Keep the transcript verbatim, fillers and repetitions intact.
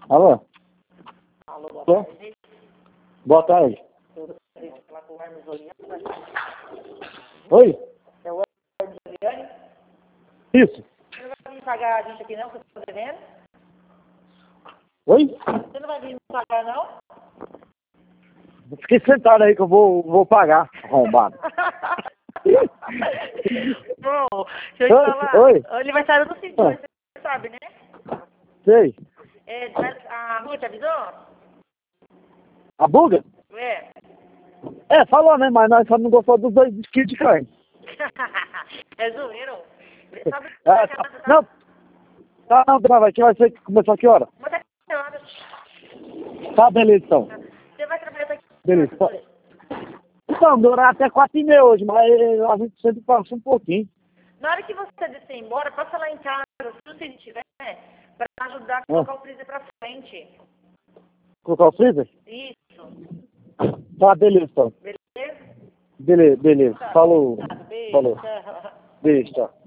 Alô? Alô, boa Tô? tarde. Boa tarde. Eu gostaria de falar com o Hermes Oliane. Oi? É o Hermes Oliane. Isso. Você não vai vir pagar a gente aqui não, que eu estou devendo? Oi? Você não vai vir me pagar não? Fiquei sentado aí que eu vou, vou pagar, arrombado. Bom, deixa eu Oi? te falar. Oi? O aniversário do Cinto, Ah. você sabe, né? Sei. É, a Rua te avisou? A buga? É. É, falou, né? Mas nós só não gostou dos dois quilos de carne. É zoeiro. Sabe que É, tá, não. Tá, não, tá, vai, que vai ser que começou a que hora? Mas é que horas? Tá, beleza, então. Você vai trabalhar até que Beleza. horas hoje? Então, durar até quatro e meia hoje, mas a gente sempre passa um pouquinho. Na hora que você descer embora, passa lá em casa, se você tiver, para ajudar a Ah, colocar o freezer para frente. colocar o freezer? Isso. Tá, beleza, então. Beleza? Beleza, beleza. Tá. Falou. Tá, beijo. Falou. Tchau. Beijo, tchau.